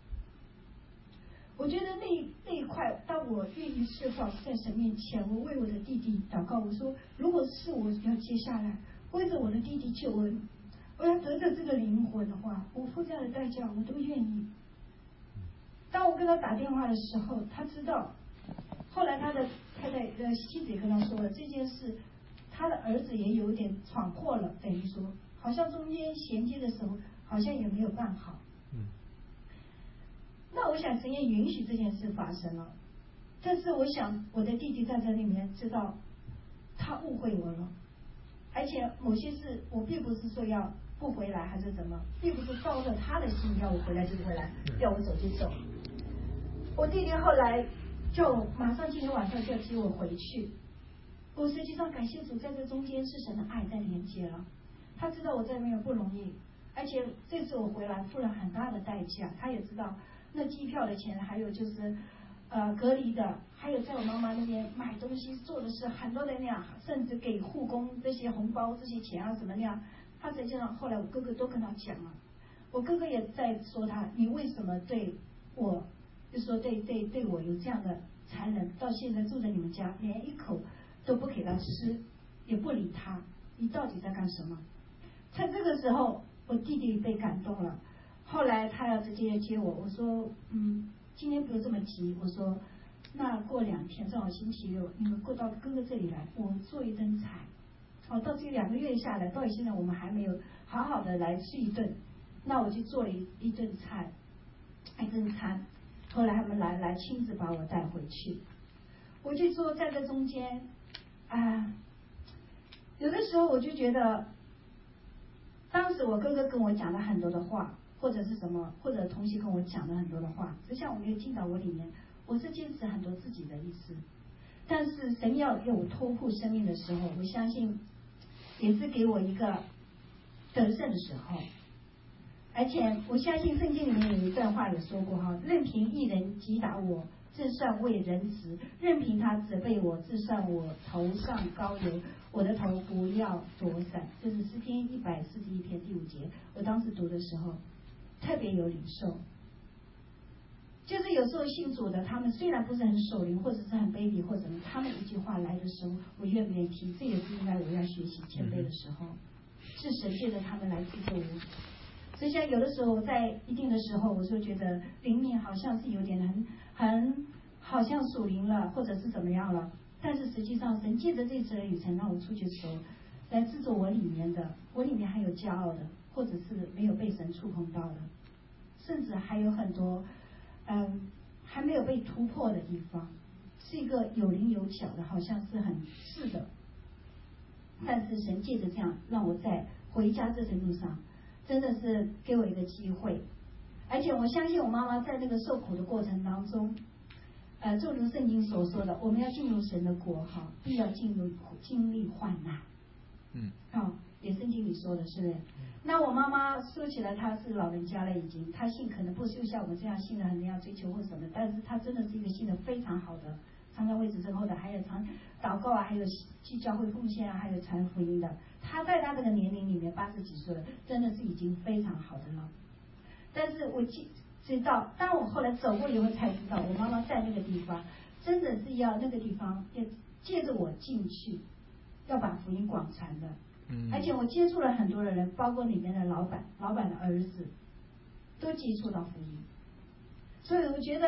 我觉得那那一块，当我愿意释放在神面前，我为我的弟弟祷告，我说，如果是我要接下来为着我的弟弟救恩，我要得着这个灵魂的话，我付这样的代价我都愿意。当我跟他打电话的时候，他知道，后来他的太太呃妻子也跟他说了这件事，他的儿子也有点闯祸了，等于说好像中间衔接的时候好像也没有办好。嗯。那我想神也允许这件事发生了，但是我想我的弟弟在这里面知道他误会我了，而且某些事我并不是说要不回来还是怎么，并不是照着他的心要我回来就回来，要我走就走。我弟弟后来就马上今天晚上就要接我回去。我实际上感谢主，在这中间是神的爱在连接了，他知道我在那边不容易，而且这次我回来付了很大的代价，他也知道那机票的钱，还有就是呃隔离的，还有在我妈妈那边买东西做的事很多的那样，甚至给护工这些红包这些钱啊什么那样，他实际上后来我哥哥都跟他讲了，我哥哥也在说他，你为什么对我就说对对对我有这样的残忍，到现在住在你们家连一口都不给他吃，也不理他，你到底在干什么？在这个时候我弟弟被感动了，后来他要直接接我，我说嗯今天不用这么急，我说那过两天正好星期六你们过到哥哥这里来，我做一顿菜，哦到这两个月下来到现在我们还没有好好的来吃一顿，那我就做了一一顿菜一顿餐，后来他们来来亲自把我带回去。我就说在这中间啊，有的时候我就觉得当时我哥哥跟我讲了很多的话，或者是什么，或者同学跟我讲了很多的话，实际上我没有进到我里面，我是坚持很多自己的意思，但是神要给我托付生命的时候，我相信也是给我一个得胜的时候。而且我相信圣经里面有一段话也说过哈，任凭一人击打我，自算为人慈；任凭他责备我，自算我头上膏油，我的头不要躲闪。这是诗篇一百四十一篇第五节，我当时读的时候特别有领受。就是有时候信主的，他们虽然不是很守灵，或者是很卑鄙或者什么，他们一句话来的时候，我愿不愿意听？这也是应该我要学习谦卑的时候，是神借着他们来制作我。所以像有的时候在一定的时候，我就觉得灵命好像是有点很很好像属灵了，或者是怎么样了，但是实际上神借着这次的旅程让我出去的时候，来制作我里面的，我里面还有骄傲的，或者是没有被神触碰到的，甚至还有很多嗯还没有被突破的地方，是一个有棱有角的，好像是很是的，但是神借着这样让我在回家这条路上真的是给我一个机会，而且我相信我妈妈在那个受苦的过程当中，呃，正如圣经所说的，我们要进入神的国哈，必要进入经历患难。嗯，好、哦，也圣经里说的是不是？那我妈妈说起来，她是老人家了已经，她信可能不是像我们这样信的很那样追求或什么，但是她真的是一个信的非常好的，常常为子之后的，还有常祷告啊，还有去教会奉献啊，还有传福音的。她在她这个年龄里面八十几岁了，真的是已经非常好的了。但是我记知道，当我后来走过以后才知道，我妈妈在那个地方真的是要那个地方要借着我进去，要把福音广传的。嗯，而且我接触了很多的人，包括里面的老板、老板的儿子，都接触到福音。所以我觉得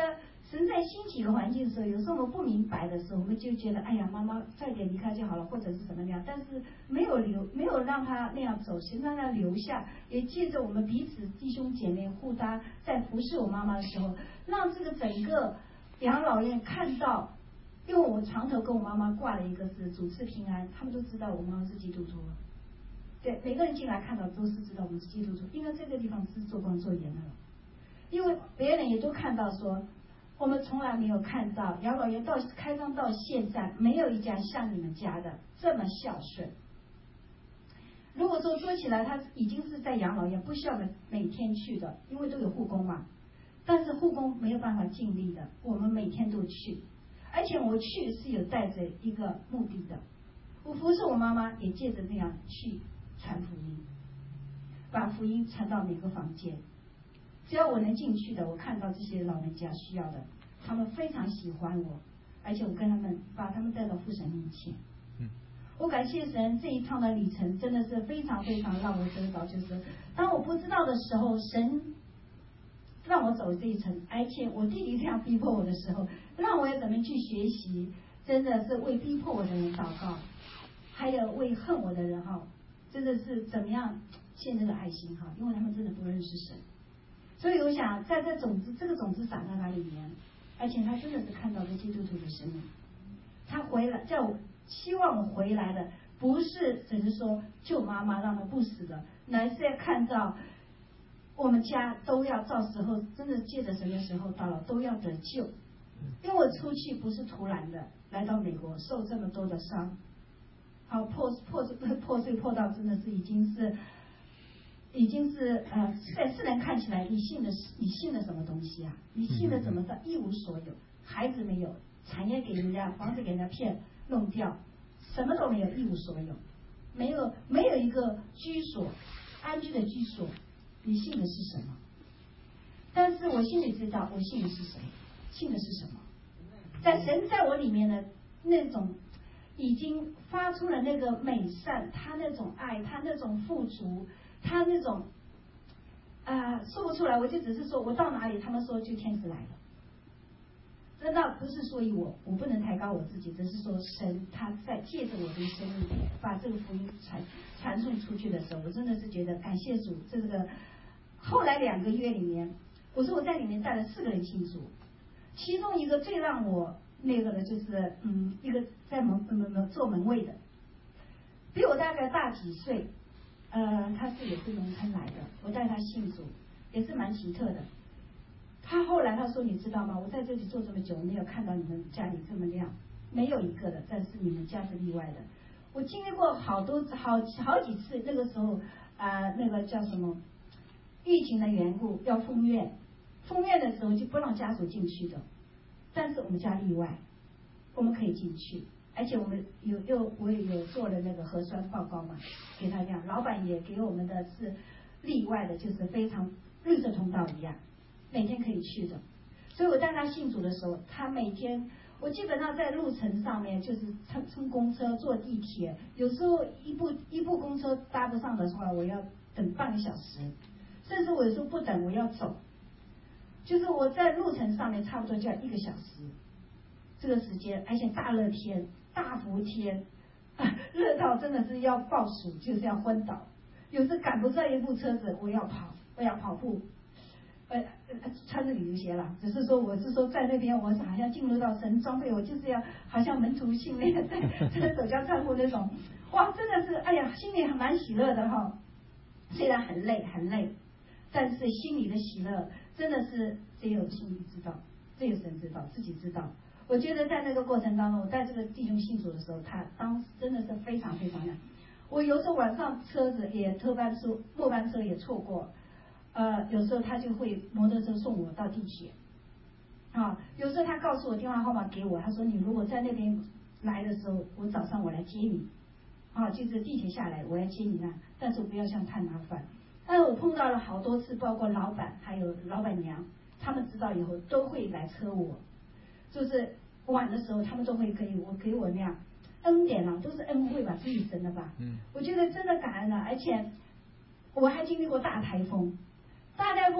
神在兴起一个环境的时候，有时候我们不明白的时候，我们就觉得哎呀，妈妈快点离开就好了，或者是什么那样。但是没有留，没有让他那样走，神让他留下，也借着我们彼此弟兄姐妹互搭，在服侍我妈妈的时候，让这个整个养老院看到。因为我床头跟我妈妈挂了一个是主赐平安，他们都知道我妈妈是基督徒。对，每个人进来看到都是知道我们是基督徒，因为这个地方是做光做盐的了。因为别人也都看到说。我们从来没有看到养老院到开张到现在，没有一家像你们家的这么孝顺。如果说说起来，他已经是在养老院，不需要每每天去的，因为都有护工嘛。但是护工没有办法尽力的，我们每天都去，而且我去是有带着一个目的的。我服侍我妈妈，也借着这样去传福音，把福音传到每个房间。只要我能进去的，我看到这些老人家需要的，他们非常喜欢我，而且我跟他们把他们带到父神面前。嗯，我感谢神这一趟的旅程真的是非常非常让我得到，就是当我不知道的时候，神让我走这一程，而且我弟弟这样逼迫我的时候，让我要怎么去学习，真的是为逼迫我的人祷告，还有为恨我的人哈，真的是怎么样献这个爱心哈，因为他们真的不认识神。所以我想，在这种子，这个种子长在他里面，而且他真的是看到了基督徒的生命。他回来叫我，希望我回来的，不是只是说救妈妈让她不死的，乃是要看到我们家都要到时候真的借着神的时候到了，都要得救。因为我出去不是突然的，来到美国受这么多的伤，好破破破碎破到真的是已经是。已经是呃，在世人看起来，你信的你信的什么东西啊？你信的怎么的一无所有？孩子没有，产业给人家，房子给人家骗弄掉，什么都没有，一无所有，没有没有一个居所，安居的居所。你信的是什么？但是我心里知道，我信的是谁？信的是什么？在神在我里面的那种，已经发出了那个美善，他那种爱，他那种富足。他那种啊、呃、说不出来，我就只是说我到哪里，他们说就天使来了。真的不是说以我，我不能抬高我自己，只是说神他在借着我的生命把这个福音传传送出去的时候，我真的是觉得感谢主。这个后来两个月里面，我说我在里面带了四个人信主，其中一个最让我那个的就是嗯一个在门门门做门卫的，比我大概大几岁。呃，他是也是农村来的，我带他信主，也是蛮奇特的。他后来他说，你知道吗？我在这里做这么久，没有看到你们家里这么亮，没有一个的，但是你们家是例外的。我经历过好多好好几次，那个时候啊、呃，那个叫什么疫情的缘故要封院，封院的时候就不让家属进去的，但是我们家例外，我们可以进去。而且我们有又我也有做了那个核酸报告嘛，给他讲，老板也给我们的是例外的，就是非常绿色通道一样，每天可以去的。所以我带他信主的时候，他每天我基本上在路程上面就是乘乘公车、坐地铁，有时候一部一部公车搭不上的话，我要等半个小时，甚至我有时候不等，我要走，就是我在路程上面差不多就要一个小时。这个时间，而且大热天、大伏天，啊、热到真的是要爆暑，就是要昏倒。有时赶不上一部车子，我要跑，我要跑步，呃，穿着旅游鞋了。只是说，我是说在那边，我好像进入到神装备，我就是要好像门徒训练，在在走家穿过那种，哇，真的是，哎呀，心里还蛮喜乐的哈。虽然很累很累，但是心里的喜乐真的是只有心里知道，只有神知道，自己知道。我觉得在那个过程当中，我带这个弟兄信主的时候，他当时真的是非常非常难。我有时候晚上车子也特班车、末班车也错过，呃，有时候他就会摩托车送我到地铁，啊，有时候他告诉我电话号码给我，他说你如果在那边来的时候，我早上我来接你，啊，就是地铁下来我来接你那，但是不要像太麻烦。但是我碰到了好多次，包括老板还有老板娘，他们知道以后都会来车我。就是晚的时候，他们都会给我给我那样恩典了、啊，都是恩惠吧，是神的吧。嗯，我觉得真的感恩了、啊，而且我还经历过大台风，大台风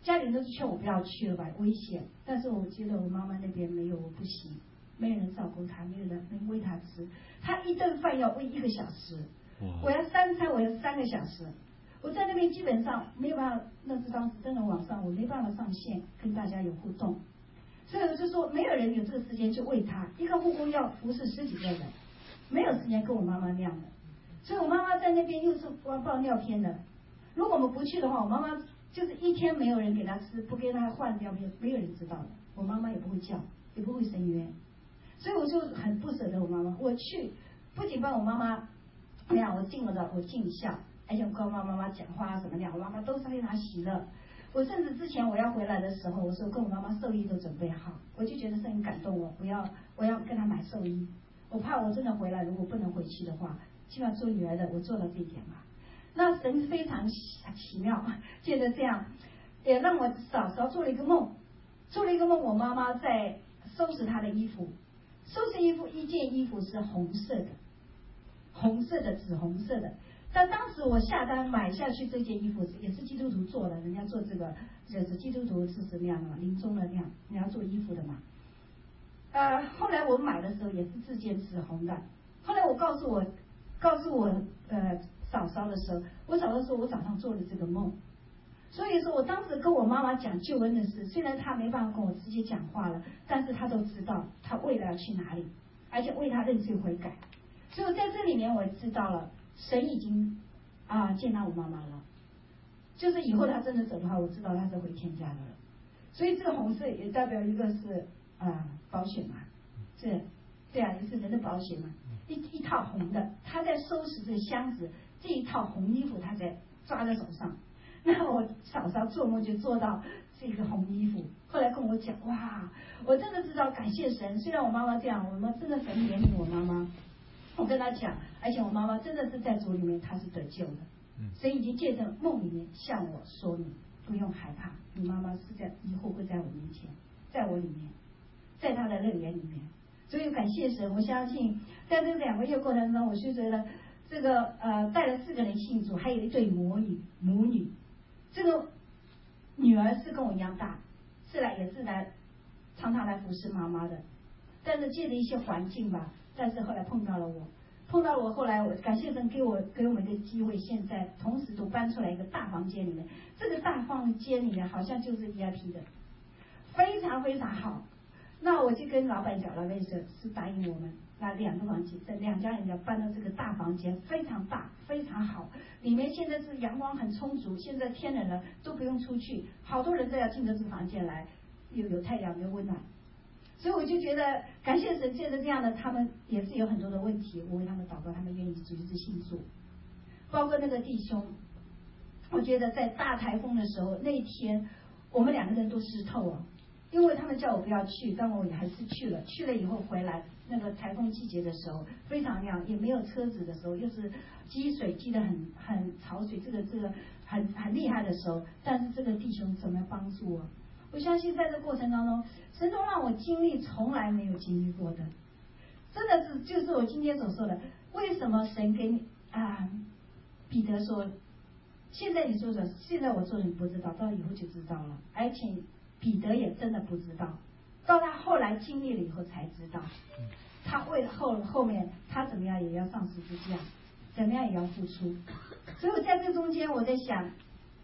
家里人都是劝我不要去了吧，危险。但是我觉得我妈妈那边没有，我不行，没有人照顾她，没有人能喂她吃。她一顿饭要喂一个小时，我要三餐我要三个小时。我在那边基本上没有办法，那是当时真的网上我没办法上线跟大家有互动，所以我就说没有人有这个时间去喂她，一个护工要服侍十几个人，没有时间跟我妈妈那样的。所以我妈妈在那边又是光报尿片的，如果我们不去的话，我妈妈就是一天没有人给她吃，不给她换尿片，没有人知道的。我妈妈也不会叫，也不会声援，所以我就很不舍得我妈妈。我去不仅帮我妈妈那样，我尽了的我尽孝，而且我跟我妈妈讲话什么的，我妈妈都是非常喜乐。我甚至之前我要回来的时候，我说跟我妈妈寿衣都准备好，我就觉得是很感动我，不要我要跟她买寿衣，我怕我真的回来如果不能回去的话，起码做女儿的我做到这一点嘛。那神非常奇妙，借着这样也让我嫂嫂做了一个梦，做了一个梦，我妈妈在收拾她的衣服，收拾衣服，一件衣服是红色的，红色的紫红色的。但当时我下单买下去这件衣服也是基督徒做的，人家做这个就是基督徒是什么样的嘛，临终的那样，人家做衣服的嘛。呃，后来我买的时候也是这件紫红的。后来我告诉我告诉我呃嫂嫂的时候，我嫂嫂说我早上做了这个梦，所以说我当时跟我妈妈讲救恩的事，虽然她没办法跟我直接讲话了，但是她都知道她未来要去哪里，而且为她认罪悔改。所以我在这里面我知道了。神已经啊见到我妈妈了，就是以后她真的走的话，我知道她是回天家的了。所以这个红色也代表一个是啊保险嘛，是，对啊，也是人的保险嘛。一一套红的，她在收拾这个箱子，这一套红衣服她在抓在手上。那我嫂嫂做梦就做到这个红衣服，后来跟我讲，哇，我真的知道感谢神，虽然我妈妈这样，我们真的神怜悯我妈妈。我跟他讲，而且我妈妈真的是在主里面，她是得救的。神已经借着梦里面向我说明，不用害怕，你妈妈是在以后会在我面前，在我里面，在她的乐园里面。所以感谢神，我相信在这两个月过程中，我就觉得这个呃带了四个人信主，还有一对母女母女，这个女儿是跟我一样大，是来也是来常常来服侍妈妈的，但是借着一些环境吧。但是后来碰到了我，碰到了我，后来我感谢神给我给我们一个机会，现在同时都搬出来一个大房间里面，这个大房间里面好像就是 V I P 的，非常非常好。那我就跟老板讲了，为什是答应我们那两个房间，这两家人要搬到这个大房间，非常大，非常好。里面现在是阳光很充足，现在天冷了都不用出去，好多人都要进到这个房间来，又有太阳，有温暖。所以我就觉得感谢神，借着这样的，他们也是有很多的问题，我为他们祷告，他们愿意主持信主。包括那个弟兄，我觉得在大台风的时候那一天，我们两个人都湿透了，因为他们叫我不要去，但我也还是去了。去了以后回来，那个台风季节的时候非常亮，也没有车子的时候，又是积水积得很很潮水，这个这个很很厉害的时候，但是这个弟兄怎么帮助我？我相信在这过程当中，神都让我经历从来没有经历过的，真的是就是我今天所说的，为什么神给你啊？彼得说，现在你说的，现在我做的你不知道，到以后就知道了。而且彼得也真的不知道，到他后来经历了以后才知道，他为了后后面他怎么样也要上十字架，怎么样也要付出。所以我在这中间我在想。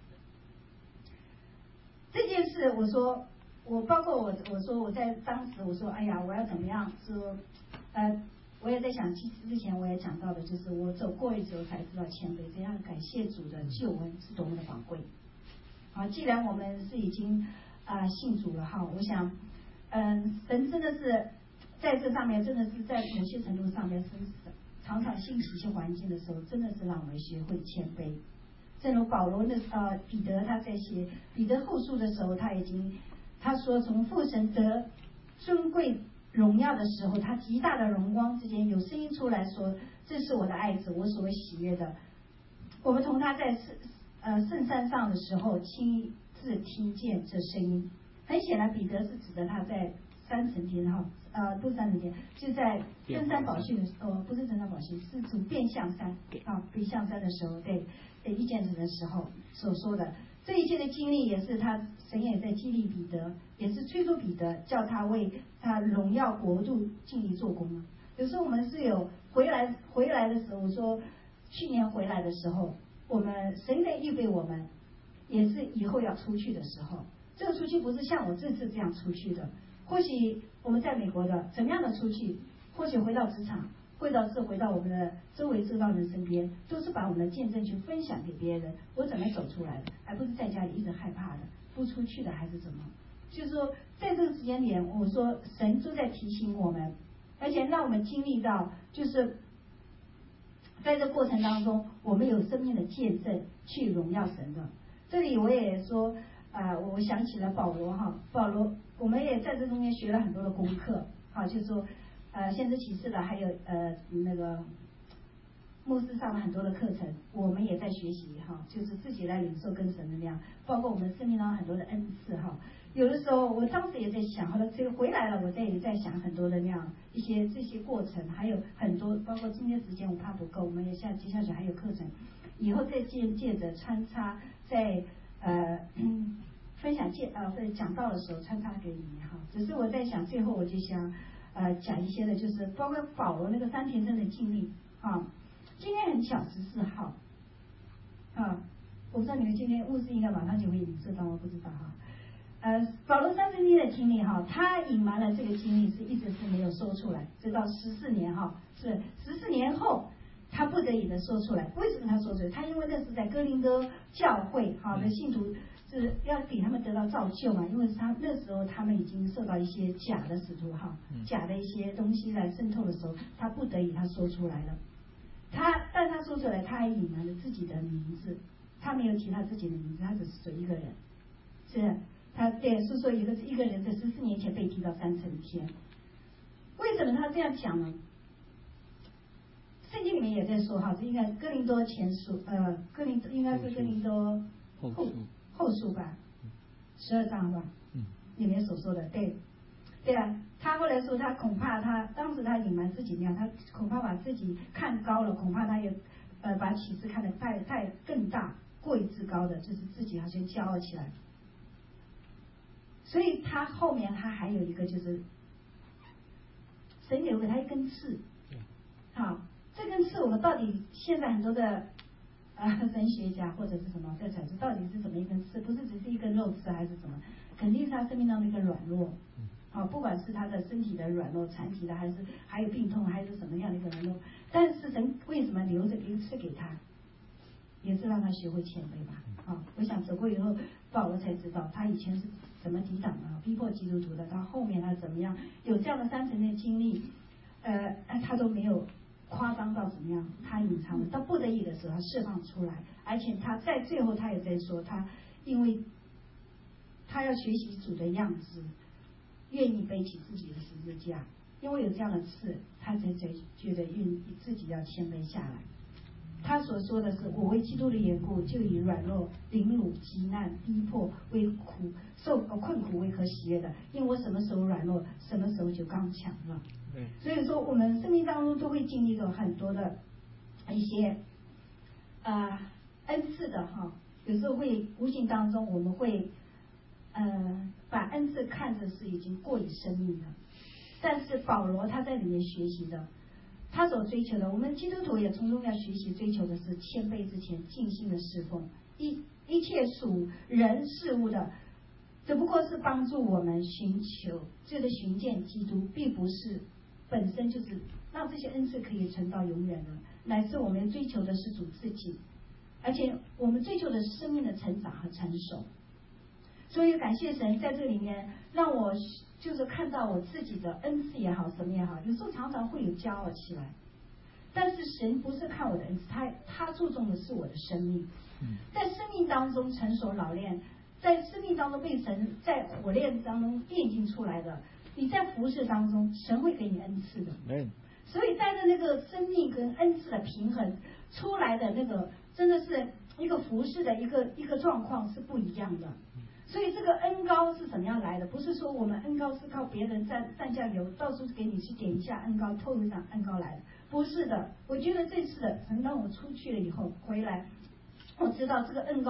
这件事，我说，我包括我，我说我在当时，我说，哎呀，我要怎么样？说，呃，我也在想，其实之前我也讲到的，就是我走过一走才知道谦卑，这样感谢主的救恩是多么的宝贵。好，既然我们是已经啊、呃、信主了哈，我想，嗯、呃，神真的是在这上面，真的是在某些程度上面是常常兴起一些环境的时候，真的是让我们学会谦卑。正如保罗的呃彼得他在写彼得后书的时候，他已经他说从父神得尊贵荣耀的时候，他极大的荣光之间有声音出来说，这是我的爱子，我所谓喜悦的。我们同他在圣呃圣山上的时候亲自听见这声音。很显然彼得是指的他在三层天哈呃不是三层天，是在登山宝训的时候，呃不是登山宝训，是主变象山啊变象山的时候，对。遇见神的时候所说的这一切的经历也是他神也在激励彼得，也是催促彼得，叫他为他荣耀国度尽力做工啊。有时候我们是有回来回来的时候，我说去年回来的时候，我们神在预备我们，也是以后要出去的时候。这个出去不是像我这次这样出去的，或许我们在美国的怎么样的出去，或许回到职场，回到是回到我们的周围周遭人身边，都是把我们的见证去分享给别人。我怎么走出来的，而不是在家里一直害怕的不出去的，还是怎么？就是说，在这个时间点，我说神都在提醒我们，而且让我们经历到，就是在这过程当中，我们有生命的见证去荣耀神的。这里我也说，啊、呃，我想起了保罗哈，保罗，我们也在这中间学了很多的功课，哈，就是说，呃，先知启示的，还有呃那个牧师上了很多的课程，我们也在学习哈，就是自己来领受跟神的力量，包括我们生命当中很多的恩赐哈。有的时候我当时也在想，后来这个回来了，我再也在想很多的那样一些这些过程，还有很多，包括今天时间我怕不够，我们也下接下去还有课程，以后再借借着穿插在呃嗯分享介呃在讲道的时候穿插给你们哈。只是我在想，最后我就想呃讲一些的，就是包括保罗那个三田村的经历啊。今天很巧，十四号啊，我不知道你们今天牧师应该马上就会领受到，我不知道哈。呃，保罗三十年的经历哈，他隐瞒了这个经历是一直是没有说出来，直到十四年哈，是十四年后他不得已的说出来。为什么他说出来？他因为那是在哥林多教会哈的信徒是要给他们得到造就嘛，因为是他那时候他们已经受到一些假的使徒哈，假的一些东西来渗透的时候，他不得已他说出来了。他但他说出来，他还隐瞒了自己的名字，他没有提他自己的名字，他只是说一个人，是。他对是说一个一个人在十四年前被提到三层天，为什么他这样讲呢？圣经里面也在说哈，这应该哥林多前书呃哥林应该是哥林多后后书吧，十二章吧，里面所说的对对啊，他后来说他恐怕他当时他隐瞒自己那样，他恐怕把自己看高了，恐怕他也呃把启示看得太太更大，过于自高的，就是自己好像骄傲起来。所以他后面他还有一个就是神留给他一根刺，好，这根刺我们到底现在很多的啊神学家或者是什么在阐述到底是怎么一根刺，不是只是一根肉刺还是什么，肯定是他生命当中一个软弱，好，不管是他的身体的软弱、残疾的，还是还有病痛，还是什么样的一个软弱，但是神为什么留着一个刺给他？也是让他学会谦卑吧，啊，我想走过以后，保罗才知道他以前是怎么抵挡的，逼迫基督徒的，到后面他怎么样有这样的三层的经历，呃，他都没有夸张到怎么样，他隐藏了，到不得已的时候他释放出来，而且他在最后他也在说，他因为他要学习主的样子，愿意背起自己的十字架，因为有这样的刺，他才才觉得愿意自己要谦卑下来。他所说的是，我为基督的缘故，就以软弱、凌辱、极难、逼迫为苦，受困苦为可喜悦的，因为我什么时候软弱，什么时候就刚强了。所以说，我们生命当中都会经历着很多的一些呃恩赐的哈，有时候会无形当中我们会呃把恩赐看着是已经过于生命的，但是保罗他在里面学习的。他所追求的，我们基督徒也从中要学习追求的是谦卑之前尽心的侍奉，一一切属人事物的，只不过是帮助我们寻求这个寻见基督，并不是本身就是让这些恩赐可以存到永远的，乃是我们追求的是主自己，而且我们追求的是生命的成长和成熟。所以感谢神在这里面让我就是看到我自己的恩赐也好，什么也好，有时候常常会有骄傲起来。但是神不是看我的恩赐，他他注重的是我的生命，在生命当中成熟老练，在生命当中被神在火炼当中炼净出来的，你在服事当中，神会给你恩赐的。所以带着那个生命跟恩赐的平衡出来的那个，真的是一个服事的一个一个状况是不一样的。所以这个恩膏是怎么样来的？不是说我们恩膏是靠别人蘸蘸酱油，到处给你去点一下恩膏，透一上恩膏来的，不是的。我觉得这次的神让我出去了以后回来，我知道这个恩膏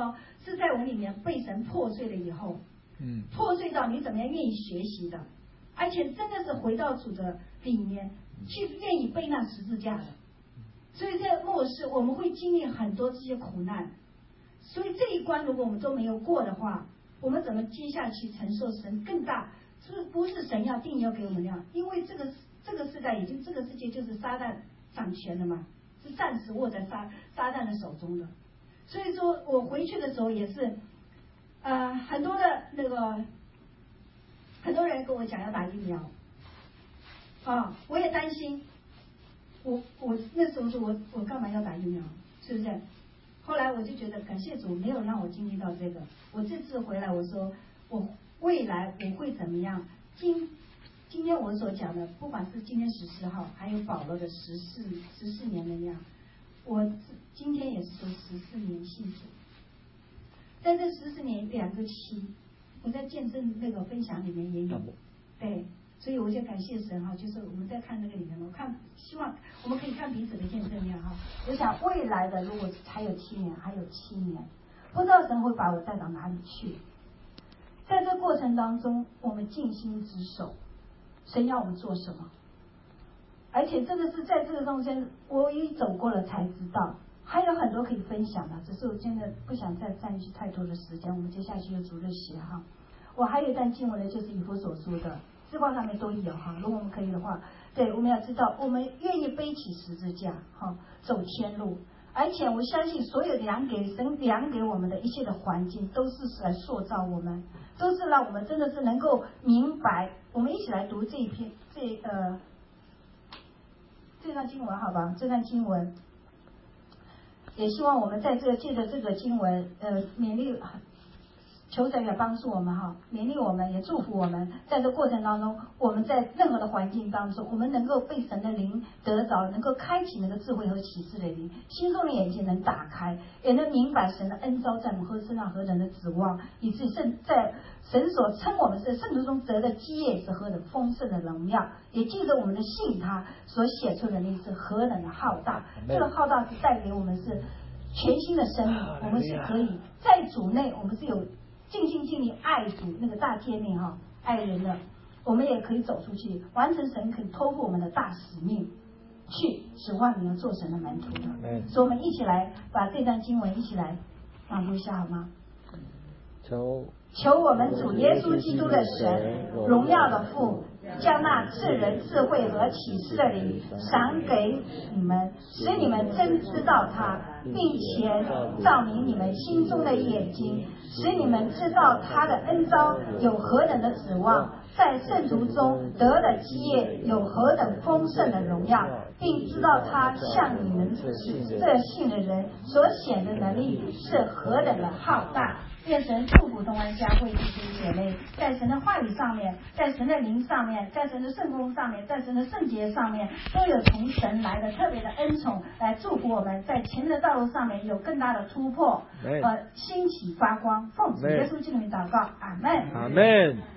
是在我里面被神破碎了以后，嗯，破碎到你怎么样愿意学习的，而且真的是回到主的里面去愿意背那十字架的。所以在末世我们会经历很多这些苦难，所以这一关如果我们都没有过的话，我们怎么接下去承受神更大？是不是神要定要给我们那样？因为这个这个时代已经这个世界就是撒旦掌权了嘛，是暂时握在撒撒旦的手中的。所以说我回去的时候也是，呃，很多的那个很多人跟我讲要打疫苗，啊，我也担心，我我那时候说我我干嘛要打疫苗，是不是？后来我就觉得感谢主没有让我经历到这个，我这次回来我说我未来我会怎么样？今今天我所讲的，不管是今天十四号，还有保罗的十四十四年那样，我今天也是说十四年信主，在这十四年两个期，我在见证那个分享里面也有，对，所以我就感谢神哈，就是我们在看那个里面，我看希望我们可以看彼此的见证量哈。我想未来的如果还有七年，还有七年，不知道神会把我带到哪里去。在这过程当中，我们尽心职守，神要我们做什么？而且真的是在这个中间，我已走过了才知道，还有很多可以分享的，只是我真的不想再占据太多的时间。我们接下去有主日学哈，我还有一段经文呢，就是以弗所书的，字报上面都有哈。如果我们可以的话，对，我们要知道，我们愿意背起十字架哈，走天路。而且我相信，所有量给神量给我们的一切的环境，都是来塑造我们，都是让我们真的是能够明白。我们一起来读这一篇这呃这段经文好吧？这段经文，也希望我们在这借着这个经文，呃，勉励。求神也帮助我们哈，勉励我们，也祝福我们，在这过程当中，我们在任何的环境当中，我们能够被神的灵得着，能够开启那个智慧和启示的灵，心中的眼睛能打开，也能明白神的恩召在我们身上何等的指望，以致圣在神所称我们是圣徒中得的基业是何等丰盛的荣耀，也记得我们的信他所写出的那是何等的浩大，这个浩大是带给我们是全新的生命，我们是可以在主内，我们是有尽心尽力爱主那个大天命哈，爱人的，我们也可以走出去，完成神可以托付我们的大使命，去使万民做神的门徒的。所以我们一起来把这段经文一起来朗读一下好吗？求求我们主耶稣基督的神，荣耀的父，将那赐人智慧和启示的灵赏给你们，使你们真知道他，并且照明你们心中的眼睛，使你们知道他的恩召有何等的指望，在圣徒中得的基业有何等丰盛的荣耀，并知道他向你们这信的人所显的能力是何等的浩大。愿神祝福东安教会弟兄姐妹，在神的话语上面，在神的灵上面，在神的圣功上面，在神的圣洁上面，都有从神来的特别的恩宠来祝福我们，在前面的道路上面有更大的突破，呃，兴起发光。奉主耶稣基督的名祷告，阿门。 阿门。